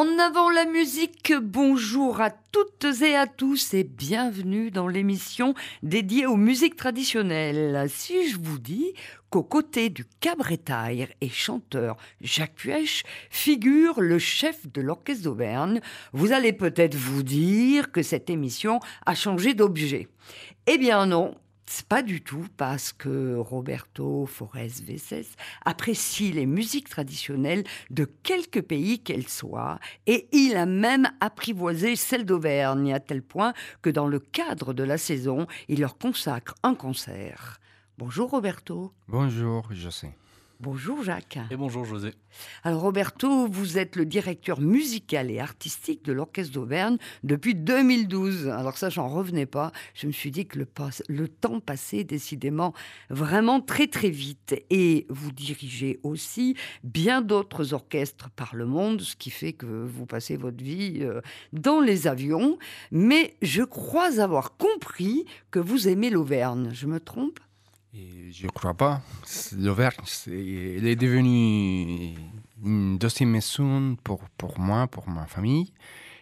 En avant la musique, bonjour à toutes et à tous et bienvenue dans l'émission dédiée aux musiques traditionnelles. Si je vous dis qu'aux côtés du cabretaire et chanteur Jacques Puech figure le chef de l'Orchestre d'Auvergne, vous allez peut-être vous dire que cette émission a changé d'objet. Eh bien non. C'est pas du tout parce que Roberto Forés Veces apprécie les musiques traditionnelles de quelque pays qu'elles soient et il a même apprivoisé celles d'Auvergne à tel point que dans le cadre de la saison, il leur consacre un concert. Bonjour Roberto. Bonjour José. Bonjour Jacques. Et bonjour José. Alors Roberto, vous êtes le directeur musical et artistique de l'Orchestre d'Auvergne depuis 2012. Alors ça, j'en revenais pas. Je me suis dit que le temps passait décidément vraiment très très vite. Et vous dirigez aussi bien d'autres orchestres par le monde, ce qui fait que vous passez votre vie dans les avions. Mais je crois avoir compris que vous aimez l'Auvergne. Je me trompe ? Et je ne crois pas. L'Auvergne, elle est devenue une deuxième maison pour moi, pour ma famille.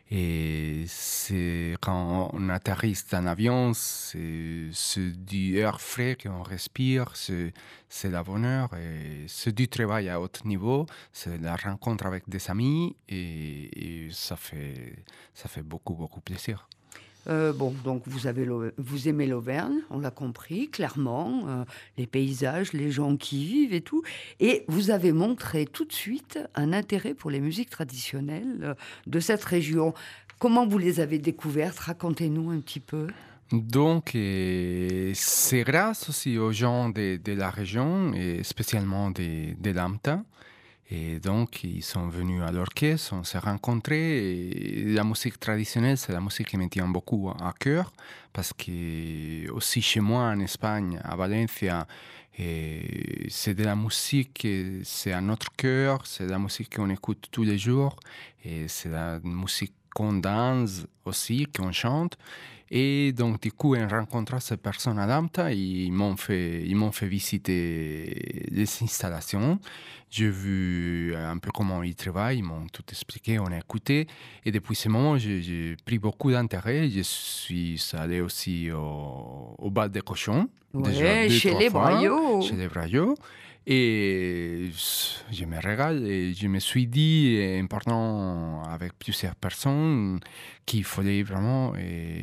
Et c'est quand on atterrit en avion, c'est du air frais qu'on respire, c'est la bonheur, et c'est du travail à haut niveau, c'est la rencontre avec des amis, et ça fait beaucoup, beaucoup plaisir. Donc vous aimez l'Auvergne, on l'a compris, clairement, les paysages, les gens qui y vivent et tout. Et vous avez montré tout de suite un intérêt pour les musiques traditionnelles de cette région. Comment vous les avez découvertes ? Racontez-nous un petit peu. Donc, c'est grâce aussi aux gens de la région, et spécialement de l'AMTA. Et donc, ils sont venus à l'orchestre, on s'est rencontrés. Et la musique traditionnelle, c'est la musique qui me tient beaucoup à cœur, parce que aussi chez moi, en Espagne, à Valencia, c'est de la musique, c'est à notre cœur, c'est de la musique qu'on écoute tous les jours, et c'est la musique qu'on danse aussi, qu'on chante. Et donc, du coup, en rencontrant ces personnes à l'AMTA, ils m'ont fait visiter les installations. J'ai vu un peu comment ils travaillent, ils m'ont tout expliqué, on a écouté. Et depuis ce moment, j'ai pris beaucoup d'intérêt. Je suis allé aussi au bal des cochons. Ouais, chez les Braillots. Chez les Braillots. Et je me régale et je me suis dit, en parlant avec plusieurs personnes, qu'il fallait vraiment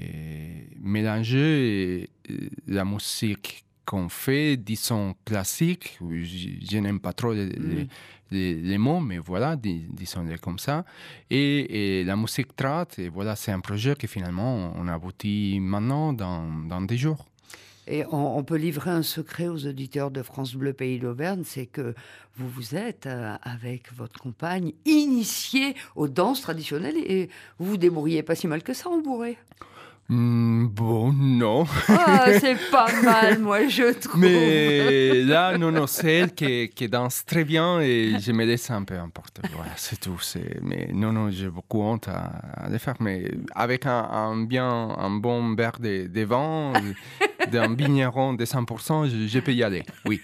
mélanger la musique qu'on fait, disons classique, je n'aime pas trop les mots, mais voilà, disons-les comme ça, et la musique trad, et voilà, c'est un projet que finalement on aboutit maintenant dans des jours. Et on peut livrer un secret aux auditeurs de France Bleu Pays d'Auvergne, c'est que vous êtes, avec votre compagne, initié aux danses traditionnelles et vous vous débrouillez pas si mal que ça en bourré. Bon, non. Ah, c'est pas mal, moi, je trouve. Mais là, non, c'est elle qui danse très bien et je me laisse un peu emporter. Voilà, c'est tout. Mais non, j'ai beaucoup honte à le faire. Mais avec un bon verre de vin, d'un vigneron de 100%, je peux y aller, oui.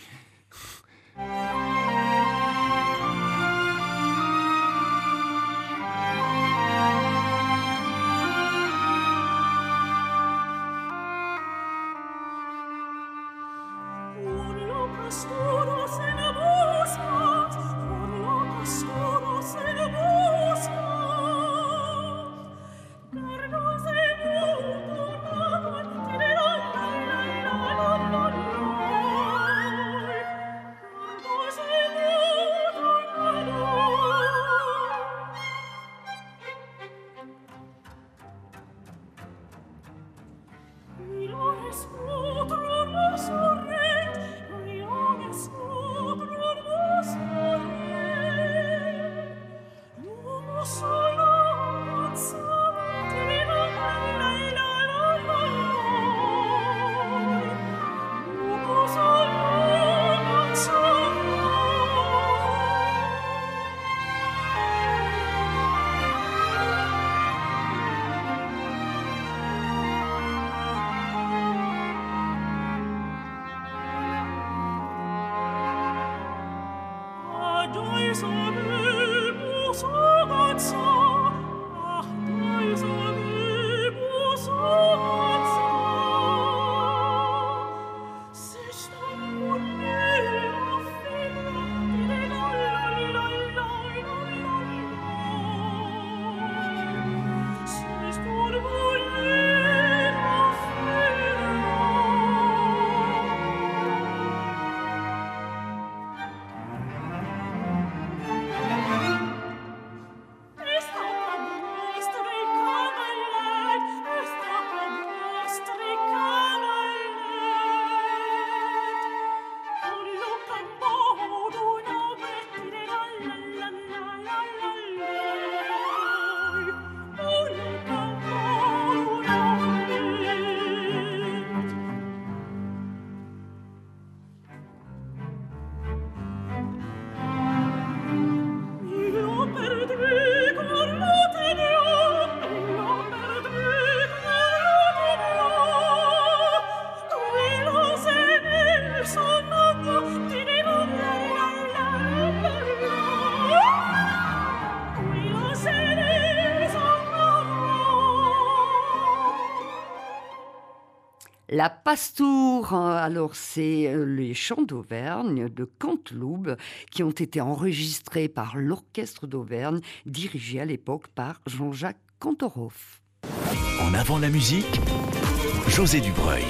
La Pastoure, alors c'est les chants d'Auvergne de Canteloube qui ont été enregistrés par l'Orchestre d'Auvergne, dirigé à l'époque par Jean-Jacques Kantorov. En avant la musique, José Dubreuil.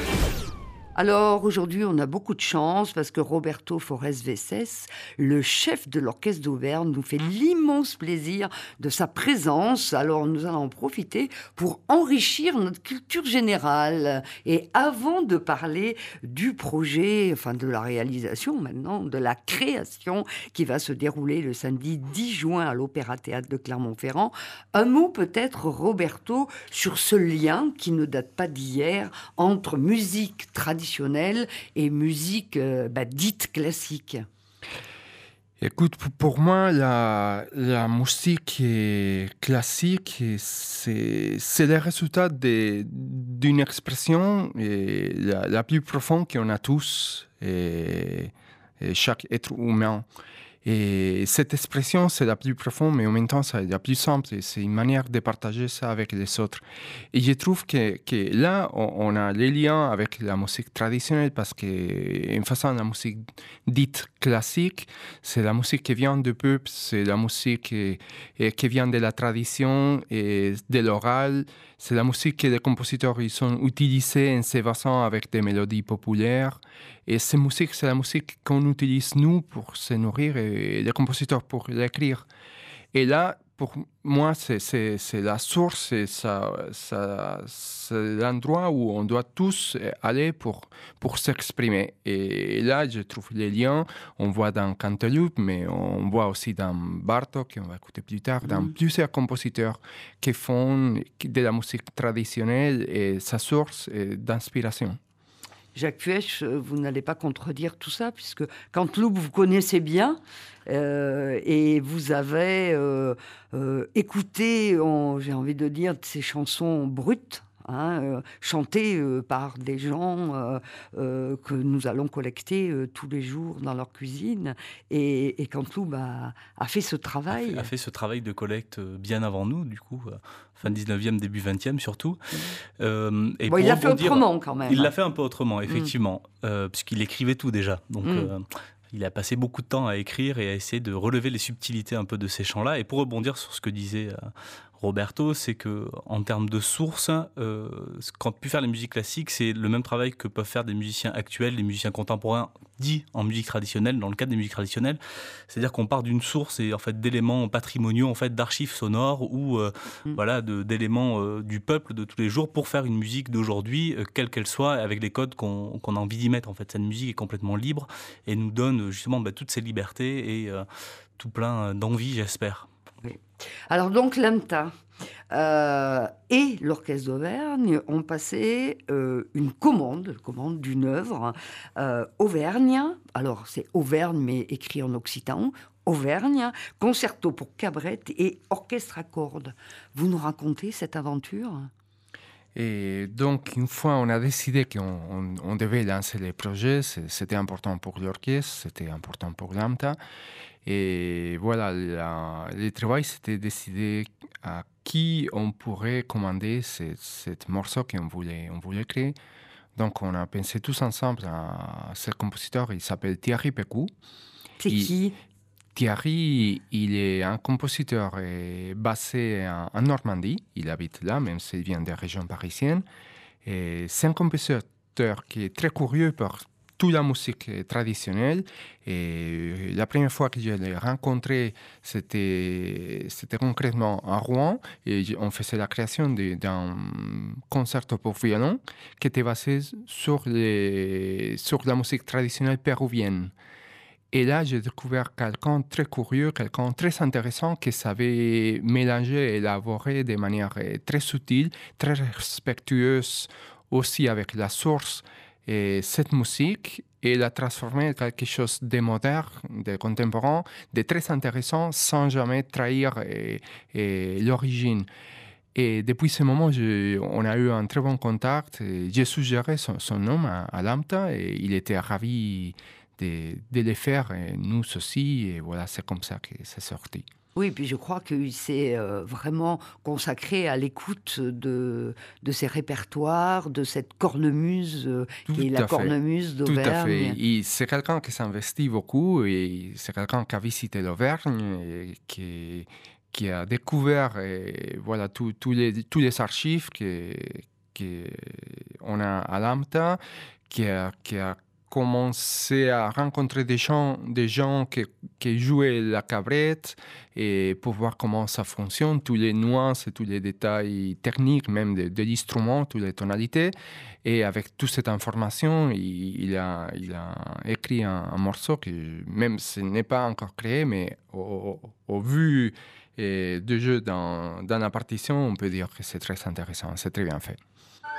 Alors aujourd'hui, on a beaucoup de chance parce que Roberto Forés Veces, le chef de l'Orchestre d'Auvergne, nous fait l'immense plaisir de sa présence. Alors nous allons en profiter pour enrichir notre culture générale. Et avant de parler du projet, enfin de la réalisation maintenant, de la création qui va se dérouler le samedi 10 juin à l'Opéra-Théâtre de Clermont-Ferrand, un mot peut-être, Roberto, sur ce lien qui ne date pas d'hier entre musique traditionnelle et musique dite classique. Écoute, pour moi, la musique classique, c'est le résultat d'une expression la plus profonde qu'on a tous, et chaque être humain. Et cette expression, c'est la plus profonde, mais en même temps, c'est la plus simple. C'est une manière de partager ça avec les autres. Et je trouve que là, on a les liens avec la musique traditionnelle parce qu'en faisant la musique dite classique, c'est la musique qui vient du peuple, c'est la musique qui vient de la tradition et de l'oral. C'est la musique que les compositeurs ils ont utilisée en se basant avec des mélodies populaires. Et cette musique, c'est la musique qu'on utilise nous pour se nourrir et les compositeurs pour l'écrire. Et là, pour moi, c'est la source, c'est l'endroit où on doit tous aller pour s'exprimer. Et là, je trouve les liens, on voit dans Canteloube, mais on voit aussi dans Bartók, qu'on va écouter plus tard, dans plusieurs compositeurs qui font de la musique traditionnelle et sa source d'inspiration. Jacques Puech, vous n'allez pas contredire tout ça, puisque Canteloube, vous connaissez bien, et vous avez écouté, j'ai envie de dire, ces chansons brutes, chantées par des gens que nous allons collecter tous les jours dans leur cuisine. Et Canteloube a fait ce travail. A fait ce travail de collecte bien avant nous, du coup. Fin 19e, début 20e surtout. Et il l'a fait autrement quand même. Il l'a fait un peu autrement, effectivement, puisqu'il écrivait tout déjà. Donc il a passé beaucoup de temps à écrire et à essayer de relever les subtilités un peu de ces chants-là. Et pour rebondir sur ce que disait Roberto, c'est qu'en termes de source, quand pu faire la musique classique, c'est le même travail que peuvent faire des musiciens actuels, des musiciens contemporains dits en musique traditionnelle, dans le cadre des musiques traditionnelles. C'est-à-dire qu'on part d'une source et en fait d'éléments patrimoniaux, en fait d'archives sonores ou d'éléments du peuple de tous les jours pour faire une musique d'aujourd'hui, quelle qu'elle soit, avec les codes qu'on a envie d'y mettre. En fait, cette musique est complètement libre et nous donne justement toutes ces libertés et tout plein d'envie, j'espère. Oui. Alors donc l'AMTA et l'Orchestre d'Auvergne ont passé une commande d'une œuvre Auvergne, alors c'est Auvergne mais écrit en occitan, Auvergne, concerto pour cabrette et orchestre à cordes. Vous nous racontez cette aventure ? Et donc, une fois on a décidé qu'on devait lancer les projets, c'était important pour l'orchestre, c'était important pour l'AMTA. Et voilà, le travail, c'était décider à qui on pourrait commander cette morceau qu'on voulait créer. Donc, on a pensé tous ensemble à ce compositeur, il s'appelle Thierry Pécou. C'est qui ? Thierry, il est un compositeur basé en Normandie. Il habite là, même s'il vient des régions parisiennes. Et c'est un compositeur qui est très curieux par toute la musique traditionnelle. Et la première fois que je l'ai rencontré, c'était concrètement à Rouen. Et on faisait la création d'un concerto pour violon qui était basé sur la musique traditionnelle péruvienne. Et là, j'ai découvert quelqu'un très curieux, quelqu'un très intéressant qui savait mélanger et élaborer de manière très subtile, très respectueuse aussi avec la source et cette musique et la transformer en quelque chose de moderne, de contemporain, de très intéressant sans jamais trahir l'origine. Et depuis ce moment, on a eu un très bon contact. J'ai suggéré son nom à l'AMTA et il était ravi de le faire, et nous aussi, et voilà, c'est comme ça que c'est sorti. Oui, puis je crois qu'il s'est vraiment consacré à l'écoute de ses répertoires, de cette cornemuse qui est la cornemuse Tout à fait. d'Auvergne. C'est quelqu'un qui s'investit beaucoup et c'est quelqu'un qui a visité l'Auvergne et qui a découvert voilà, tous les archives qu'on a à l'AMTA, qui a commencé à rencontrer des gens qui jouaient la cabrette et pour voir comment ça fonctionne, tous les nuances et tous les détails techniques, même de l'instrument, toutes les tonalités. Et avec toute cette information, il a écrit un morceau qui, même ce n'est pas encore créé, mais au vu du jeu dans la partition, on peut dire que c'est très intéressant, c'est très bien fait.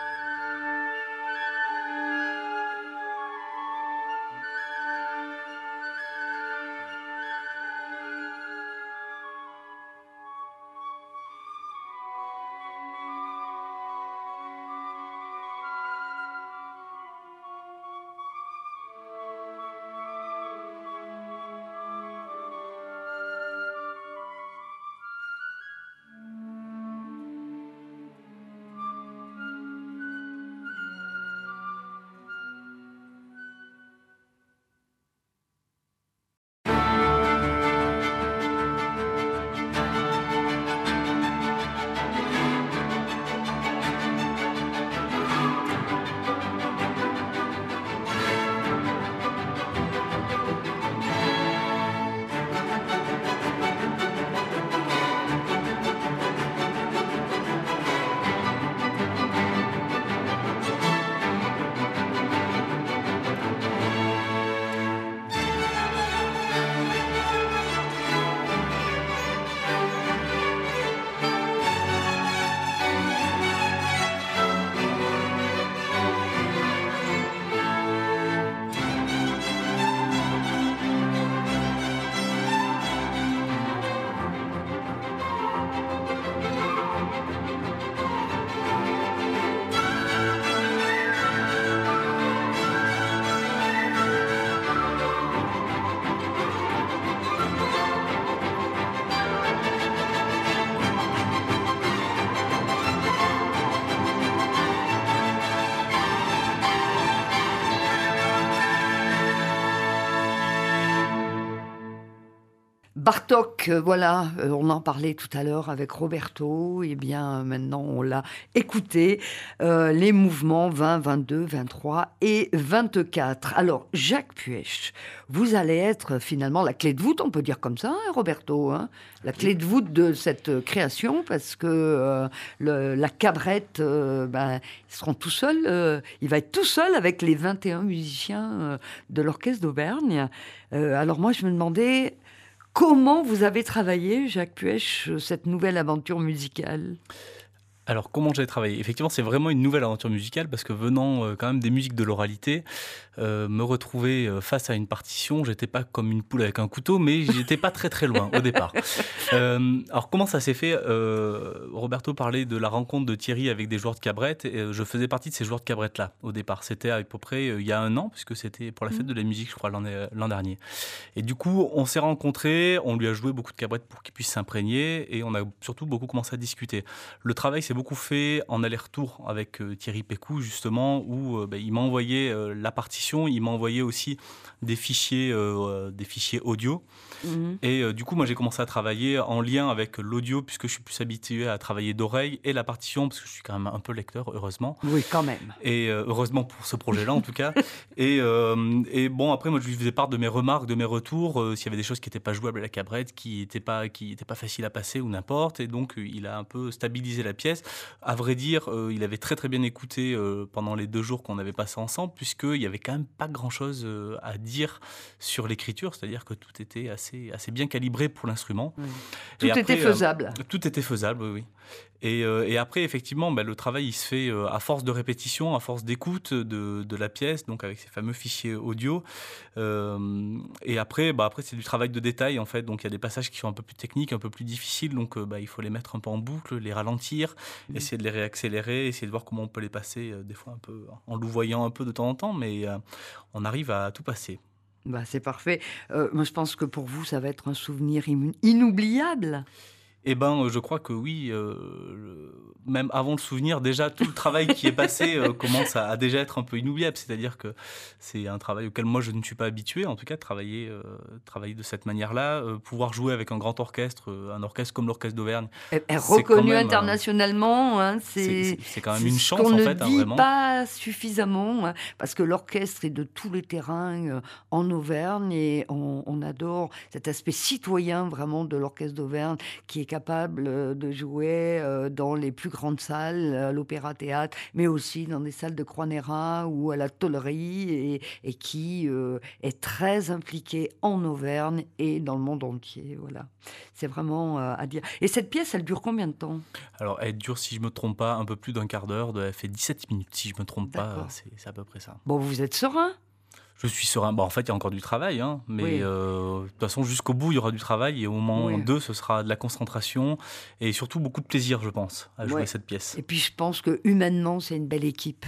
Bartók, voilà, on en parlait tout à l'heure avec Roberto, et bien maintenant on l'a écouté, les mouvements 20, 22, 23 et 24. Alors Jacques Puech, vous allez être finalement la clé de voûte, on peut dire comme ça, hein, Roberto, hein, la clé de voûte de cette création, parce que la cabrette, ils seront tout seuls, il va être tout seul avec les 21 musiciens de l'Orchestre d'Auvergne. Alors moi je me demandais... Comment vous avez travaillé, Jacques Puech, cette nouvelle aventure musicale ? Alors, comment j'ai travaillé ? Effectivement, c'est vraiment une nouvelle aventure musicale parce que venant quand même des musiques de l'oralité, me retrouver face à une partition, j'étais pas comme une poule avec un couteau, mais j'étais pas très très loin au départ. Alors, comment ça s'est fait ? Roberto parlait de la rencontre de Thierry avec des joueurs de cabrette. Et, je faisais partie de ces joueurs de cabrette-là au départ. C'était à peu près il y a un an, puisque c'était pour la fête de la musique, je crois, l'an dernier. Et du coup, on s'est rencontrés, on lui a joué beaucoup de cabrette pour qu'il puisse s'imprégner et on a surtout beaucoup commencé à discuter. Le travail s'est beaucoup fait en aller-retour avec Thierry Pécou, justement, où il m'a envoyé la partition, il m'a envoyé aussi des fichiers audio. Et du coup, moi, j'ai commencé à travailler en lien avec l'audio, puisque je suis plus habitué à travailler d'oreille, et la partition, parce que je suis quand même un peu lecteur, heureusement. Oui, quand même. Et heureusement pour ce projet-là, en tout cas. Et bon, après, moi, je lui faisais part de mes remarques, de mes retours, s'il y avait des choses qui n'étaient pas jouables à la cabrette, qui n'étaient pas faciles à passer ou n'importe. Et donc, il a un peu stabilisé la pièce. À vrai dire, il avait très très bien écouté pendant les 2 jours qu'on avait passé ensemble, puisqu'il n'y avait quand même pas grand-chose à dire sur l'écriture, c'est-à-dire que tout était assez bien calibré pour l'instrument. Oui. Tout était faisable. Tout était faisable, oui. Et après, effectivement, le travail, il se fait à force de répétition, à force d'écoute de la pièce, donc avec ces fameux fichiers audio. Et après, c'est du travail de détail, en fait. Donc, il y a des passages qui sont un peu plus techniques, un peu plus difficiles. Donc, il faut les mettre un peu en boucle, les ralentir, essayer de les réaccélérer, essayer de voir comment on peut les passer, des fois un peu en louvoyant un peu de temps en temps. Mais on arrive à tout passer. Bah, c'est parfait. Moi, je pense que pour vous, ça va être un souvenir inoubliable. Eh ben, je crois que oui, même avant le souvenir, déjà tout le travail qui est passé commence à déjà être un peu inoubliable. C'est-à-dire que c'est un travail auquel moi je ne suis pas habitué, en tout cas travailler de cette manière-là, pouvoir jouer avec un grand orchestre, un orchestre comme l'Orchestre d'Auvergne, Elle c'est quand reconnue même, internationalement, hein, c'est quand même c'est une ce chance qu'on en ne fait, hein, dit vraiment. pas suffisamment, hein, parce que l'orchestre est de tous les terrains en Auvergne et on adore cet aspect citoyen vraiment de l'Orchestre d'Auvergne qui est capable de jouer dans les plus grandes salles, à l'Opéra-Théâtre, mais aussi dans des salles de Croix-Néra ou à la Tollerie et qui est très impliqué en Auvergne et dans le monde entier. Voilà. C'est vraiment à dire. Et cette pièce, elle dure combien de temps? Alors elle dure, si je me trompe pas, un peu plus d'un quart d'heure, elle fait 17 minutes si je me trompe pas, D'accord. c'est à peu près ça. Bon, vous êtes serein? Je suis serein. Bon, en fait, il y a encore du travail, hein, mais Oui. de toute façon, jusqu'au bout, il y aura du travail. Et au moment Oui. 2, ce sera de la concentration et surtout beaucoup de plaisir, je pense, à jouer Ouais. cette pièce. Et puis je pense que humainement, c'est une belle équipe.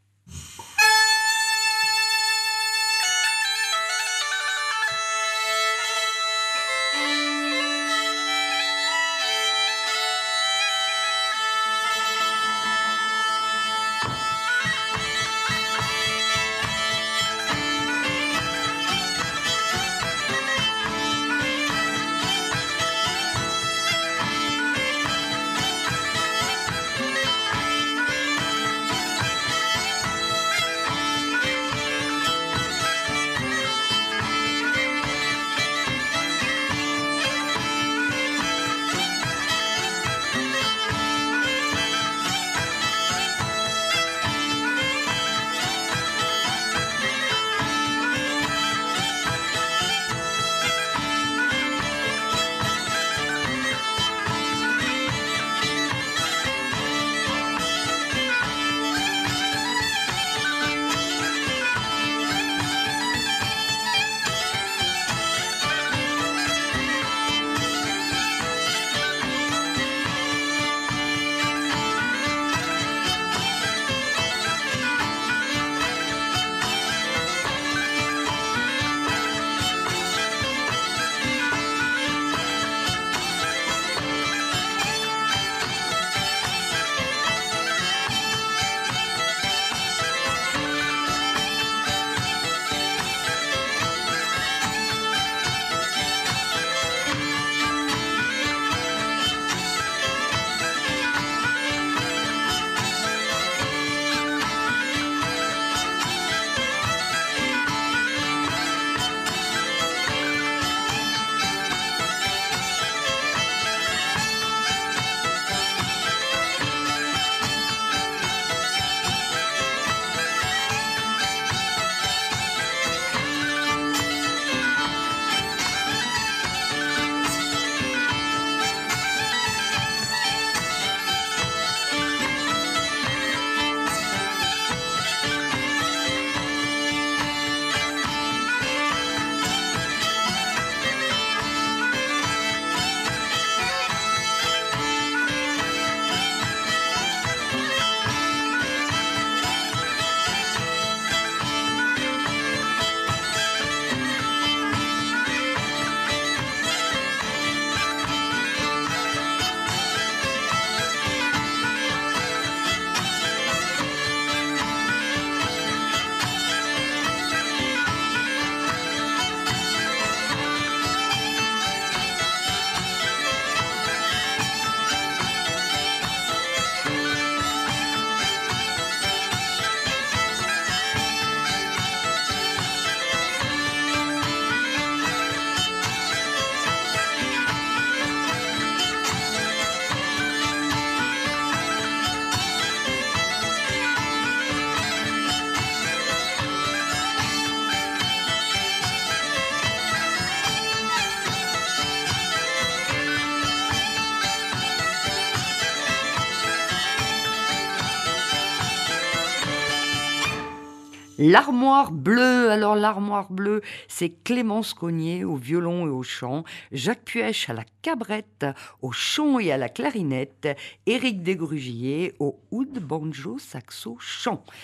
L'armoire bleue, alors l'armoire bleue, c'est Clémence Cognier au violon et au chant, Jacques Puech à la cabrette, au chant et à la clarinette, Éric Desgrugier au oud, banjo, saxo, chant.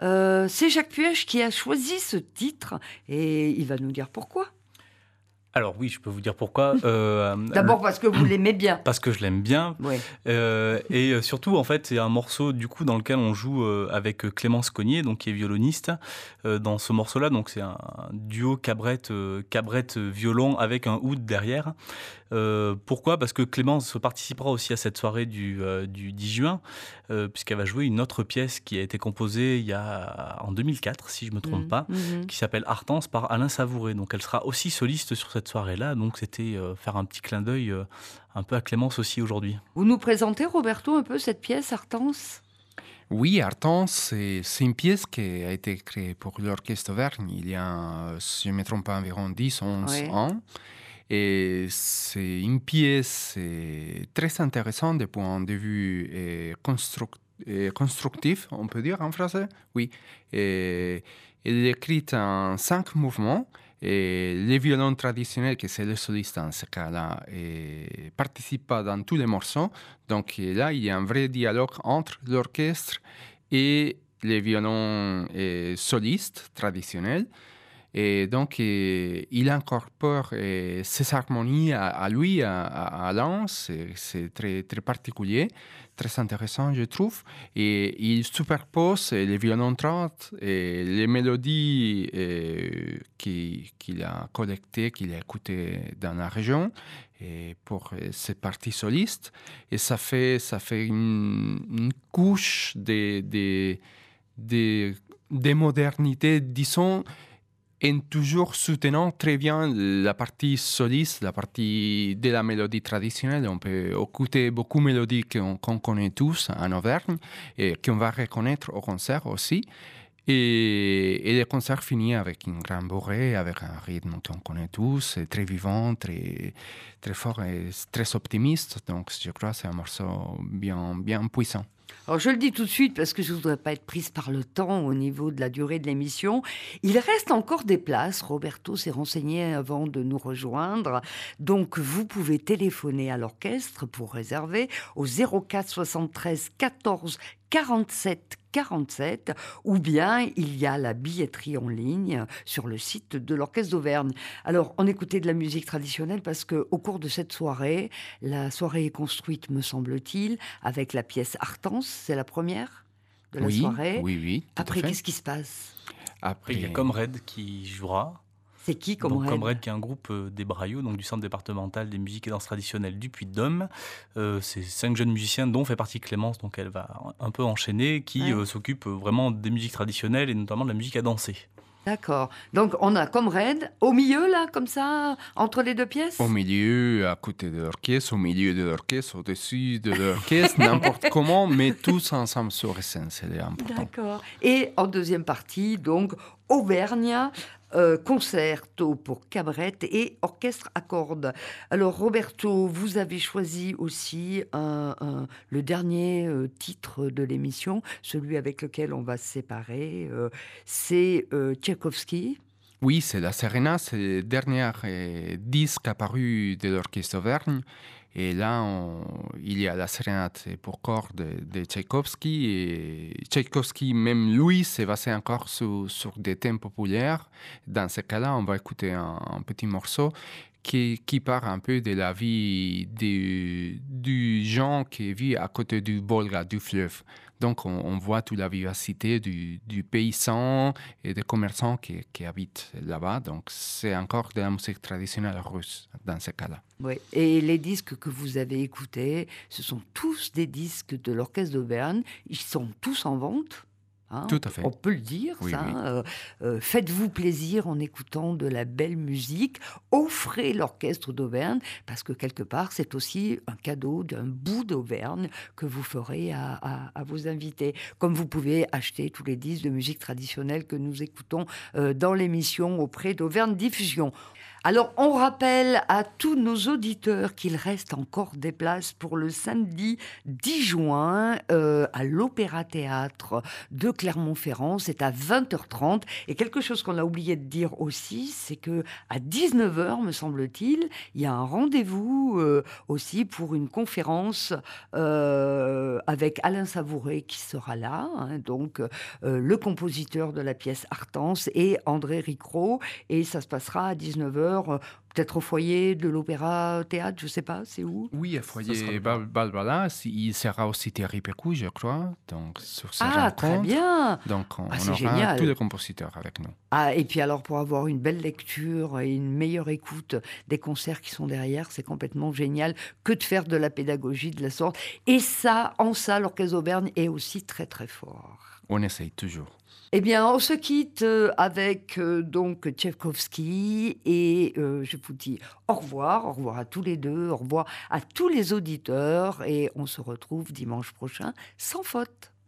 C'est Jacques Puech qui a choisi ce titre et il va nous dire pourquoi. Alors oui, je peux vous dire pourquoi. D'abord parce que vous l'aimez bien. Parce que je l'aime bien. Ouais. Et surtout, en fait, c'est un morceau du coup dans lequel on joue avec Clémence Cognier, donc qui est violoniste. Dans ce morceau-là, donc c'est un duo cabrette violon avec un oud derrière. Pourquoi ? Parce que Clémence participera aussi à cette soirée du 10 juin, puisqu'elle va jouer une autre pièce qui a été composée en 2004, si je ne me trompe pas, qui s'appelle Artance par Alain Savouré. Donc elle sera aussi soliste sur cette soirée-là. Donc c'était faire un petit clin d'œil un peu à Clémence aussi aujourd'hui. Vous nous présentez, Roberto, un peu cette pièce, Artance ? Oui, Artance, c'est une pièce qui a été créée pour l'Orchestre Auvergne il y a, si je ne me trompe pas, environ 10-11 ans. Et c'est une pièce très intéressante du point de vue constructif, on peut dire en français. Oui. Et elle est écrite en 5 mouvements. Et le violon traditionnel, que c'est le soliste dans ce cas-là, ne participe pas dans tous les morceaux. Donc là, il y a un vrai dialogue entre l'orchestre et les violons solistes traditionnels. Et donc, il incorpore ces harmonies à lui, à Alain. C'est très, très particulier, très intéressant, je trouve. Et il superpose les violons trente et les mélodies qu'il a collectées, qu'il a écoutées dans la région et pour ses parties solistes. Et ça fait une couche de modernité, disons, en toujours soutenant très bien la partie soliste, la partie de la mélodie traditionnelle. On peut écouter beaucoup de mélodies qu'on connaît tous en Auvergne et qu'on va reconnaître au concert aussi. Et le concert finit avec une grande bourrée, avec un rythme qu'on connaît tous, très vivant, très, très fort et très optimiste. Donc je crois que c'est un morceau bien, bien puissant. Alors je le dis tout de suite parce que je ne voudrais pas être prise par le temps au niveau de la durée de l'émission. Il reste encore des places. Roberto s'est renseigné avant de nous rejoindre. Donc vous pouvez téléphoner à l'orchestre pour réserver au 04 73 14 47 47 ou bien il y a la billetterie en ligne sur le site de l'Orchestre d'Auvergne. Alors on écoutait de la musique traditionnelle parce qu'au cours de cette soirée, la soirée est construite, me semble-t-il, avec la pièce Artance, c'est la première de la soirée. Oui. Après, qu'est-ce qui se passe ? Après, il y a Comred qui jouera. C'est qui Comred ? Comred, qui est un groupe des Braillots, donc du Centre départemental des musiques et danses traditionnelles du Puy-de-Dôme. C'est 5 jeunes musiciens dont fait partie Clémence, donc elle va un peu enchaîner, qui s'occupe vraiment des musiques traditionnelles et notamment de la musique à danser. D'accord. Donc on a Comred au milieu, là, comme ça, entre les deux pièces ? Au milieu, à côté de l'orchestre, au milieu de l'orchestre, au-dessus de l'orchestre, n'importe comment, mais tous ensemble sur scène, c'est important. D'accord. Et en deuxième partie, donc, Auvergnat, concerto pour cabrette et orchestre à cordes. Alors Roberto, vous avez choisi aussi le dernier titre de l'émission, celui avec lequel on va se séparer, c'est Tchaïkovski. Oui, c'est la Serena, c'est le dernier disque apparu de l'Orchestre Auvergne. Et là, il y a la sérénate pour cordes de Tchaïkovski. Et Tchaïkovski, même lui, s'est basé encore sur des thèmes populaires. Dans ce cas-là, on va écouter un petit morceau qui part un peu de la vie du gens qui vit à côté du Volga, du fleuve. Donc, on voit toute la vivacité du paysan et des commerçants qui habitent là-bas. Donc, c'est encore de la musique traditionnelle russe dans ce cas-là. Oui, et les disques que vous avez écoutés, ce sont tous des disques de l'Orchestre d'Auvergne. Ils sont tous en vente. Hein, tout à fait. On peut le dire, oui, ça. Oui. Faites-vous plaisir en écoutant de la belle musique. Offrez l'Orchestre d'Auvergne, parce que quelque part, c'est aussi un cadeau d'un bout d'Auvergne que vous ferez à vos invités. Comme vous pouvez acheter tous les disques de musique traditionnelle que nous écoutons dans l'émission auprès d'Auvergne Diffusion. Alors, on rappelle à tous nos auditeurs qu'il reste encore des places pour le samedi 10 juin à l'Opéra-Théâtre de Clermont-Ferrand. C'est à 20h30. Et quelque chose qu'on a oublié de dire aussi, c'est qu'à 19h, me semble-t-il, il y a un rendez-vous aussi pour une conférence à avec Alain Savouré qui sera là, hein, donc le compositeur de la pièce Artance et André Ricrot. Et ça se passera à 19h, peut-être au foyer de l'Opéra Théâtre, je ne sais pas, c'est où? Oui, au foyer Balbala, il sera aussi Thierry Pécou, je crois, donc sur ces Ah, très rencontres. bien! Donc on c'est aura génial. tous les compositeurs avec nous. Ah, et puis alors pour avoir une belle lecture et une meilleure écoute des concerts qui sont derrière, c'est complètement génial que de faire de la pédagogie de la sorte. Et ça, en ça, l'Orchestre d'Auvergne est aussi très très fort. On essaye toujours. Eh bien, on se quitte avec donc Tchaïkovski et je vous dis au revoir à tous les deux, au revoir à tous les auditeurs et on se retrouve dimanche prochain sans faute.